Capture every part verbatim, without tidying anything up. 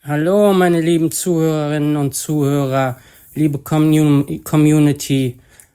Hallo, meine lieben Zuhörerinnen und Zuhörer, liebe Commun- Community,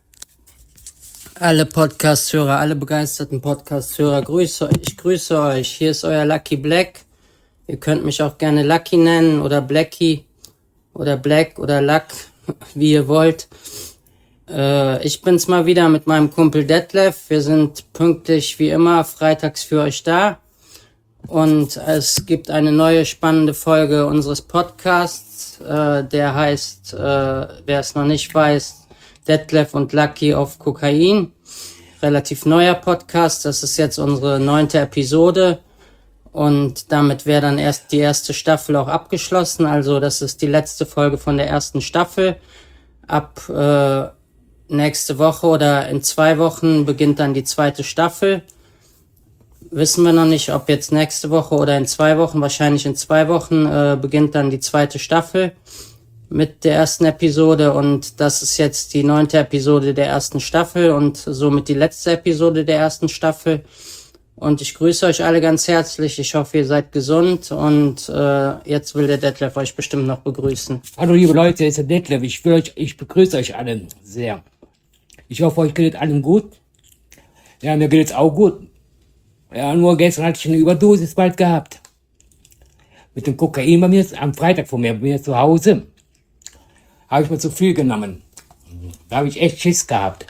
alle Podcast-Hörer, alle begeisterten Podcast-Hörer, grüße, ich grüße euch. Hier ist euer Lucky Black. Ihr könnt mich auch gerne Lucky nennen oder Blacky oder Black oder Luck, wie ihr wollt. Äh, ich bin's mal wieder mit meinem Kumpel Detlef. Wir sind pünktlich wie immer freitags für euch da. Und es gibt eine neue spannende Folge unseres Podcasts, äh, der heißt, äh, wer es noch nicht weiß, Detlef und Lucky auf Kokain. Relativ neuer Podcast, das ist jetzt unsere neunte Episode und damit wäre dann erst die erste Staffel auch abgeschlossen. Also das ist die letzte Folge von der ersten Staffel. Ab äh, nächste Woche oder in zwei Wochen beginnt dann die zweite Staffel. Wissen wir noch nicht, ob jetzt nächste Woche oder in zwei Wochen, wahrscheinlich in zwei Wochen äh, beginnt dann die zweite Staffel mit der ersten Episode und das ist jetzt die neunte Episode der ersten Staffel und somit die letzte Episode der ersten Staffel. Und ich grüße euch alle ganz herzlich, ich hoffe, ihr seid gesund und äh, jetzt will der Detlef euch bestimmt noch begrüßen. Hallo liebe Leute, hier ist der Detlef, ich, will euch, ich begrüße euch alle sehr. Ich hoffe, euch geht es allen gut. Ja, mir geht es auch gut. Ja, nur gestern hatte ich eine Überdosis bald gehabt. Mit dem Kokain bei mir, am Freitag von mir, bei mir zu Hause, habe ich mir zu viel genommen. Da habe ich echt Schiss gehabt.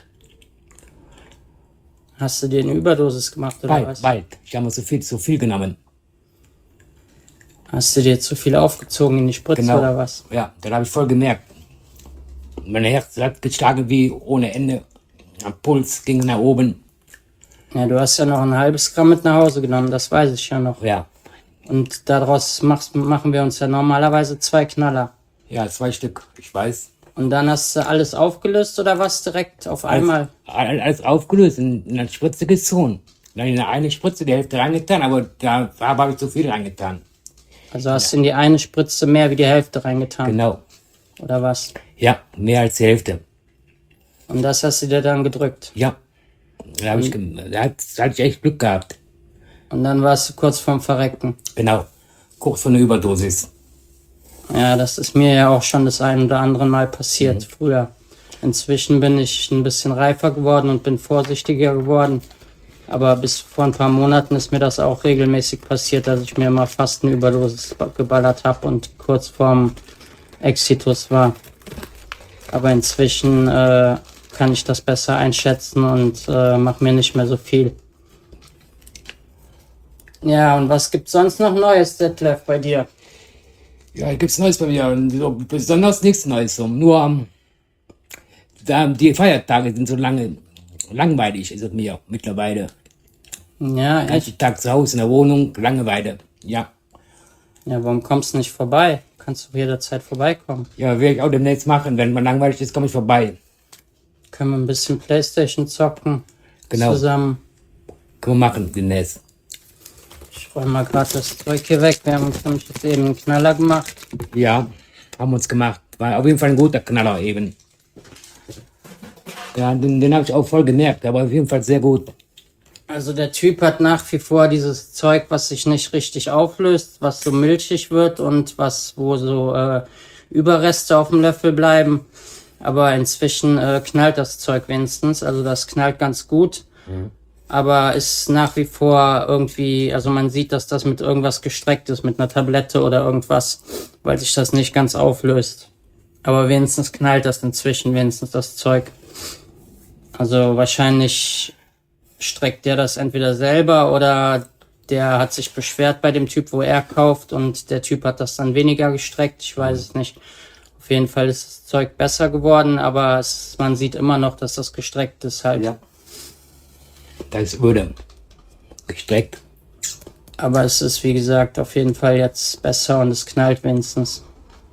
Hast du dir eine Überdosis gemacht oder Bald, was? bald. Ich habe mir zu viel, zu viel genommen. Hast du dir zu viel aufgezogen in die Spritze Genau. oder was? Ja, dann habe ich voll gemerkt. Mein Herz hat geschlagen wie ohne Ende. Am Puls ging nach oben. Ja, du hast ja noch ein halbes Gramm mit nach Hause genommen, das weiß ich ja noch. Ja, Und daraus machst, machen wir uns ja normalerweise zwei Knaller. ja, zwei Stück, ich weiß. Und dann hast du alles aufgelöst oder was direkt auf einmal? Alles, alles aufgelöst, in, in eine Spritze gezogen. Dann in eine Spritze die Hälfte reingetan, aber da habe ich zu viel reingetan. Also hast du in die eine Spritze mehr wie die Hälfte reingetan? Genau. Oder was? Ja, mehr als die Hälfte. Und das hast du dir dann gedrückt? Ja. Da, hab ich, ge- da, hat, da hatte ich echt Glück gehabt. Und dann warst du kurz vorm Verrecken? Genau. Kurz vor einer Überdosis. Ja, das ist mir ja auch schon das ein oder andere Mal passiert mhm. früher. Inzwischen bin ich ein bisschen reifer geworden und bin vorsichtiger geworden. Aber bis vor ein paar Monaten ist mir das auch regelmäßig passiert, dass ich mir immer fast eine Überdosis geballert habe und kurz vorm Exitus war. Aber inzwischen äh, kann ich das besser einschätzen und äh, mache mir nicht mehr so viel. Ja, und was gibt's sonst noch Neues, Detlef, bei dir? Ja, gibt's Neues bei mir. Und so besonders nichts Neues. So. Nur ähm, da, die Feiertage sind so lange langweilig, ist es mir mittlerweile. Ja, Den echt? ganzen Tag zu Hause in der Wohnung, Langeweile. Ja. Ja, warum kommst du nicht vorbei? Kannst du jederzeit vorbeikommen. Ja, werde ich auch demnächst machen. Wenn man langweilig ist, komme ich vorbei. Können wir ein bisschen Playstation zocken Genau. zusammen. Können wir machen demnächst. Ich räume mal gerade das Zeug hier weg. Wir haben uns nämlich jetzt eben einen Knaller gemacht. Ja, haben wir uns gemacht. War auf jeden Fall ein guter Knaller eben. Ja, den, den habe ich auch voll gemerkt. Der war auf jeden Fall sehr gut. Also der Typ hat nach wie vor dieses Zeug, was sich nicht richtig auflöst, was so milchig wird und was, wo so äh, Überreste auf dem Löffel bleiben. Aber inzwischen äh, knallt das Zeug wenigstens. Also das knallt ganz gut. Mhm. Aber ist nach wie vor irgendwie, also man sieht, dass das mit irgendwas gestreckt ist, mit einer Tablette oder irgendwas, weil sich das nicht ganz auflöst. Aber wenigstens knallt das inzwischen, wenigstens das Zeug. Also wahrscheinlich streckt der das entweder selber oder der hat sich beschwert bei dem Typ, wo er kauft und der Typ hat das dann weniger gestreckt. Ich weiß es nicht. Auf jeden Fall ist das Zeug besser geworden, aber es, man sieht immer noch, dass das gestreckt ist halt. Ja. Das ist öde. Gestreckt. Aber es ist, wie gesagt, auf jeden Fall jetzt besser und es knallt wenigstens.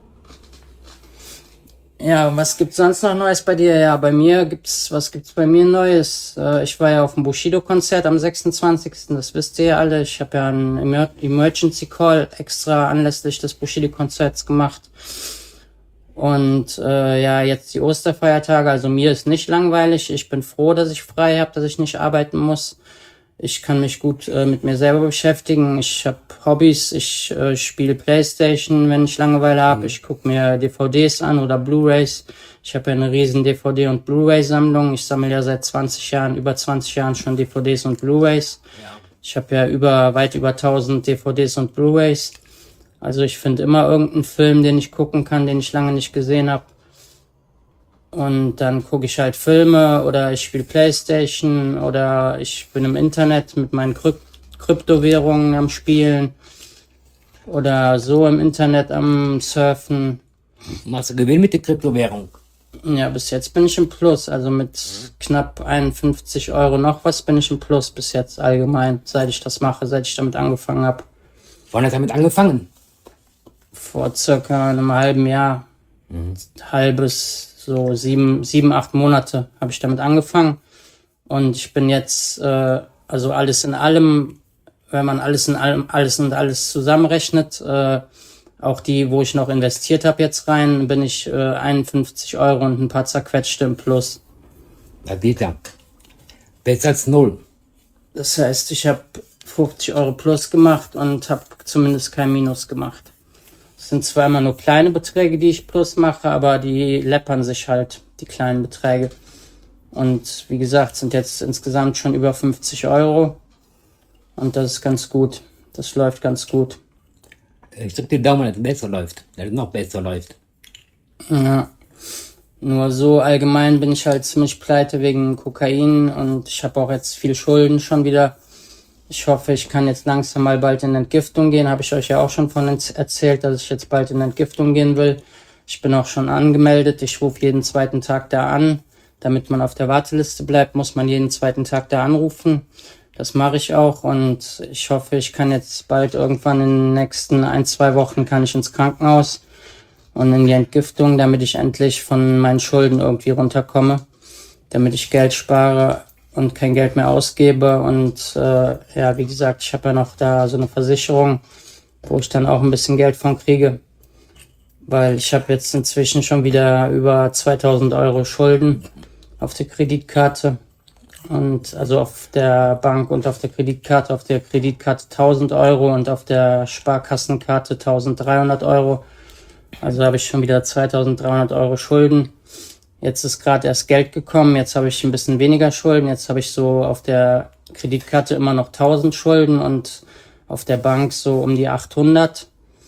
Ja, und was gibt's sonst noch Neues bei dir? Ja, bei mir gibt's, was gibt's bei mir Neues? Äh, ich war ja auf dem Bushido-Konzert am sechsundzwanzigsten Das wisst ihr ja alle. Ich habe ja einen Emer- Emergency Call extra anlässlich des Bushido-Konzerts gemacht. Und äh, ja, jetzt die Osterfeiertage. Also mir ist nicht langweilig. Ich bin froh, dass ich frei habe, dass ich nicht arbeiten muss. Ich kann mich gut äh, mit mir selber beschäftigen. Ich habe Hobbys. Ich äh, spiele Playstation, wenn ich Langeweile habe. Mhm. Ich gucke mir D V Ds an oder Blu-rays. Ich habe ja eine riesen D V D- und Blu-ray-Sammlung. Ich sammle ja seit zwanzig Jahren, über zwanzig Jahren schon D V Ds und Blu-rays. Ja. Ich habe ja über weit über tausend D V Ds und Blu-rays. Also ich finde immer irgendeinen Film, den ich gucken kann, den ich lange nicht gesehen habe. Und dann gucke ich halt Filme oder ich spiele Playstation oder ich bin im Internet mit meinen Kryp- Kryptowährungen am Spielen oder so im Internet am Surfen. Machst du Gewinn mit der Kryptowährung? Ja, bis jetzt bin ich im Plus. Also mit knapp einundfünfzig Euro noch was bin ich im Plus bis jetzt allgemein, seit ich das mache, seit ich damit angefangen habe. Wann hast du damit angefangen? Vor circa einem halben Jahr. Mhm. Halbes, so sieben, sieben, acht Monate habe ich damit angefangen. Und ich bin jetzt, äh, also alles in allem, wenn man alles in allem, alles und alles zusammenrechnet, äh, auch die, wo ich noch investiert habe jetzt rein, bin ich äh, einundfünfzig Euro und ein paar zerquetschte im Plus. Da geht ja. Besser als null. Das heißt, ich habe fünfzig Euro plus gemacht und habe zumindest kein Minus gemacht. Es sind zwar immer nur kleine Beträge, die ich plus mache, aber die läppern sich halt, die kleinen Beträge. Und wie gesagt, sind jetzt insgesamt schon über fünfzig Euro. Und das ist ganz gut. Das läuft ganz gut. Ich drück den Daumen, dass es besser läuft. Dass es noch besser läuft. Ja. Nur so allgemein bin ich halt ziemlich pleite wegen Kokain und ich habe auch jetzt viel Schulden schon wieder. Ich hoffe, ich kann jetzt langsam mal bald in Entgiftung gehen. Habe ich euch ja auch schon von erzählt, dass ich jetzt bald in Entgiftung gehen will. Ich bin auch schon angemeldet. Ich rufe jeden zweiten Tag da an. Damit man auf der Warteliste bleibt, muss man jeden zweiten Tag da anrufen. Das mache ich auch und ich hoffe, ich kann jetzt bald irgendwann in den nächsten ein, zwei Wochen kann ich ins Krankenhaus und in die Entgiftung, damit ich endlich von meinen Schulden irgendwie runterkomme, damit ich Geld spare und kein Geld mehr ausgebe. Und äh, ja, wie gesagt, ich habe ja noch da so eine Versicherung, wo ich dann auch ein bisschen Geld von kriege, weil ich habe jetzt inzwischen schon wieder über zweitausend Euro Schulden auf der Kreditkarte. Und also auf der Bank und auf der Kreditkarte, auf der Kreditkarte tausend Euro und auf der Sparkassenkarte tausenddreihundert Euro. Also habe ich schon wieder zweitausenddreihundert Euro Schulden. Jetzt ist gerade erst Geld gekommen, jetzt habe ich ein bisschen weniger Schulden. Jetzt habe ich so auf der Kreditkarte immer noch tausend Schulden und auf der Bank so um die achthundert.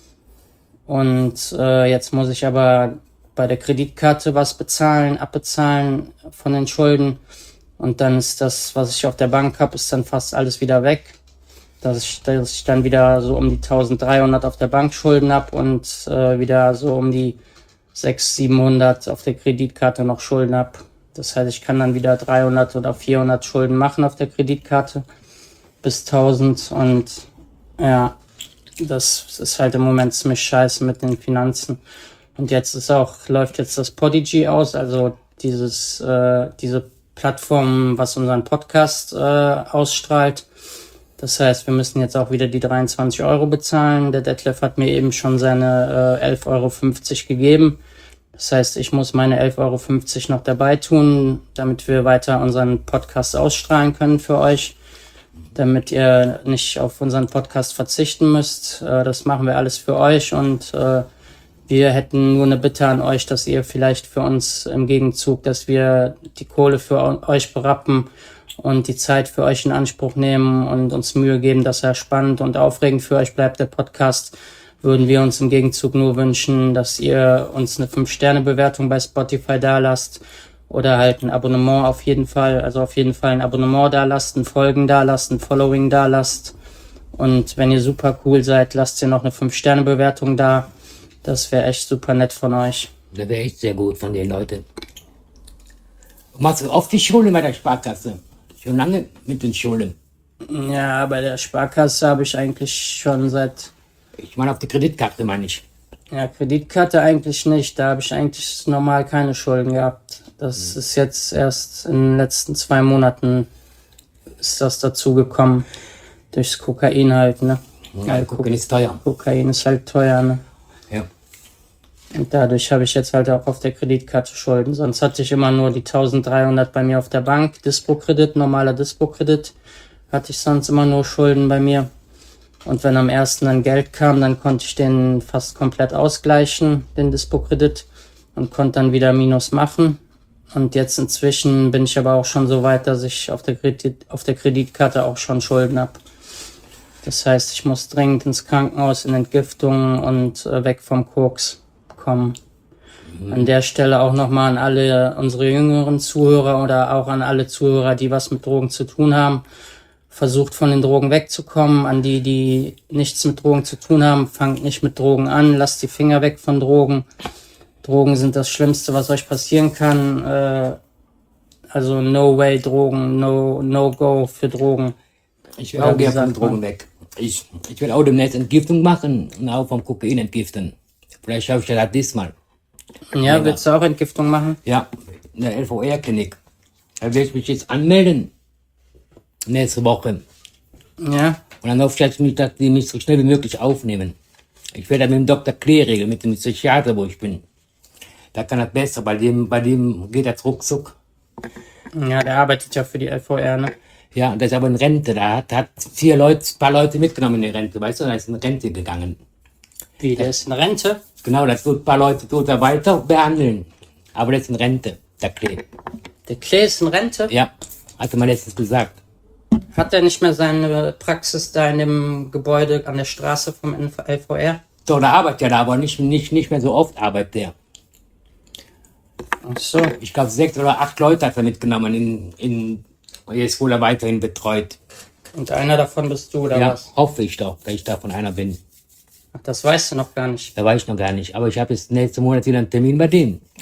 Und äh, jetzt muss ich aber bei der Kreditkarte was bezahlen, abbezahlen von den Schulden. Und dann ist das, was ich auf der Bank habe, ist dann fast alles wieder weg. Dass ich, dass ich dann wieder so um die eintausenddreihundert auf der Bank Schulden habe und äh, wieder so um die sechshundert, siebenhundert auf der Kreditkarte noch Schulden habe. Das heißt, ich kann dann wieder dreihundert oder vierhundert Schulden machen auf der Kreditkarte bis tausend. Und ja, das ist halt im Moment ziemlich scheiße mit den Finanzen. Und jetzt ist auch, läuft jetzt das Podigy aus, also dieses, äh, diese Plattform, was unseren Podcast äh, ausstrahlt. Das heißt, wir müssen jetzt auch wieder die dreiundzwanzig Euro bezahlen. Der Detlef hat mir eben schon seine äh, elf Euro fünfzig gegeben. Das heißt, ich muss meine elf Euro fünfzig noch dabei tun, damit wir weiter unseren Podcast ausstrahlen können für euch. Damit ihr nicht auf unseren Podcast verzichten müsst. Äh, das machen wir alles für euch und äh, wir hätten nur eine Bitte an euch, dass ihr vielleicht für uns im Gegenzug, dass wir die Kohle für euch berappen und die Zeit für euch in Anspruch nehmen und uns Mühe geben, dass er spannend und aufregend für euch bleibt, der Podcast, würden wir uns im Gegenzug nur wünschen, dass ihr uns eine fünf Sterne Bewertung bei Spotify dalasst oder halt ein Abonnement auf jeden Fall, also auf jeden Fall ein Abonnement dalasst, ein Folgen dalasst, ein Following dalasst und wenn ihr super cool seid, lasst ihr noch eine fünf Sterne Bewertung da. Das wäre echt super nett von euch. Das wäre echt sehr gut von den Leuten. Machst du oft die Schule bei der Sparkasse? Schon lange mit den Schulen? Ja, bei der Sparkasse habe ich eigentlich schon seit... Ich meine auf die Kreditkarte, meine ich. Ja, Kreditkarte eigentlich nicht. Da habe ich eigentlich normal keine Schulden gehabt. Das mhm. ist jetzt erst in den letzten zwei Monaten ist das dazugekommen. Durchs Kokain halt, ne? Ja, ja, Kokain ist teuer. Kokain ist halt teuer, ne? Ja. Und dadurch habe ich jetzt halt auch auf der Kreditkarte Schulden. Sonst hatte ich immer nur die eintausenddreihundert bei mir auf der Bank. Dispo-Kredit, normaler Dispo-Kredit. hatte ich sonst immer nur Schulden bei mir. Und wenn am ersten dann Geld kam, dann konnte ich den fast komplett ausgleichen, den Dispo-Kredit, und konnte dann wieder Minus machen. Und jetzt inzwischen bin ich aber auch schon so weit, dass ich auf der, Kredit, auf der Kreditkarte auch schon Schulden habe. Das heißt, ich muss dringend ins Krankenhaus, in Entgiftung und äh, weg vom Koks kommen. Mhm. An der Stelle auch nochmal an alle unsere jüngeren Zuhörer oder auch an alle Zuhörer, die was mit Drogen zu tun haben. Versucht von den Drogen wegzukommen. An die, die nichts mit Drogen zu tun haben, fangt nicht mit Drogen an, lasst die Finger weg von Drogen. Drogen sind das Schlimmste, was euch passieren kann. Äh, also no way Drogen, no, no go für Drogen. Ich will auch gerne von Drogen weg. Ich, ich will auch demnächst Entgiftung machen und auch vom Kokain entgiften. Vielleicht schaffe ich das diesmal. Ja, ja, willst du auch Entgiftung machen? Ja, in der L V R-Klinik. Da werde ich mich jetzt anmelden. Nächste Woche. Ja. Und dann hoffe ich, mich, dass die mich so schnell wie möglich aufnehmen. Ich werde dann mit dem Doktor Klee regeln, mit dem Psychiater, wo ich bin. Da kann das besser, bei dem, bei dem geht das ruckzuck. Ja, der arbeitet ja für die L V R, ne? Ja, der ist aber in Rente. Da hat, hat vier Leute, paar Leute mitgenommen in die Rente, weißt du, da ist in Rente gegangen. Wie, der ist in Rente? Genau, das tut ein paar Leute tut er weiter behandeln. Aber der ist in Rente, der Klee. Der Klee ist in Rente? Ja, hat er mal letztens gesagt. Hat er nicht mehr seine Praxis da in dem Gebäude an der Straße vom L V R? Doch, der arbeitet ja da, aber nicht, nicht, nicht mehr so oft arbeitet der. Ach so. Ich glaube, sechs oder acht Leute hat er mitgenommen in, in, jetzt wohl er weiterhin betreut. Und einer davon bist du, oder ja, was? hoffe ich doch, dass ich davon einer bin. Ach, das weißt du noch gar nicht. Da weiß ich noch gar nicht, aber ich habe jetzt nächsten Monat wieder einen Termin bei dem.